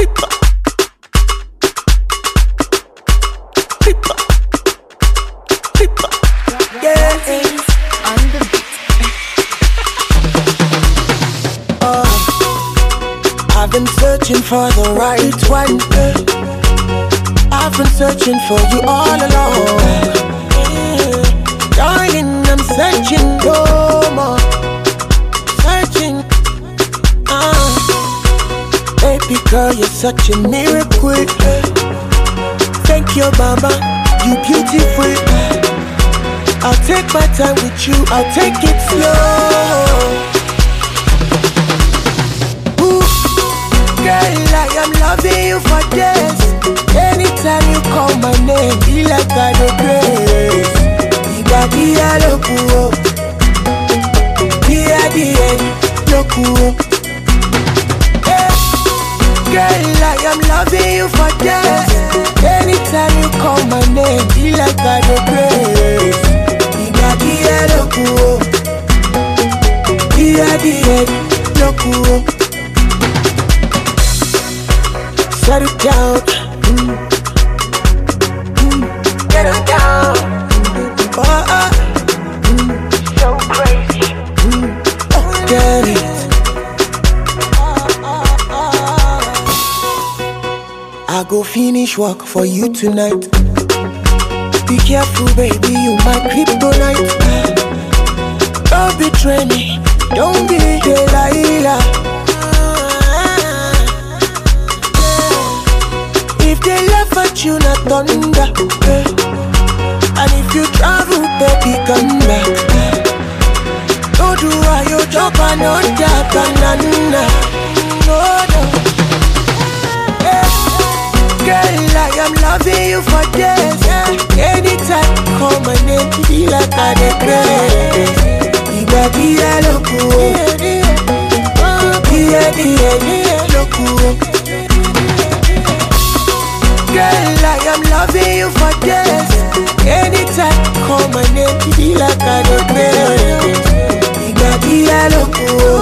I've been searching for the right one. I've been searching for you all along. Darling, I'm searching no more. Searching. Baby girl, you're such a miracle. Thank you, mama, you beautiful. I'll take my time with you, I'll take it slow. Girl, I am loving you for days. Anytime you call my name, feel like I do grace. Dia lokuo, dia lokuo. Girl, I am loving you for days. Anytime you call my name, feel like I do grace. Dia lokuo, dia lokuo. Set it down, get it down. So crazy, get it. I go finish work for you tonight. Be careful, baby, you my kryptonite. Don't betray me, don't be Delilah. If they laugh at you, not thunder. And if you travel, baby, come back. Don't do why you jump and not that banana. No, no. Girl, I am loving you for days. Anytime you call my name, feel like I declare. Dia lokuo, dia lokuo. Girl, I am loving you for days. Anytime you call my name, feel like I don't care. Dia lokuo,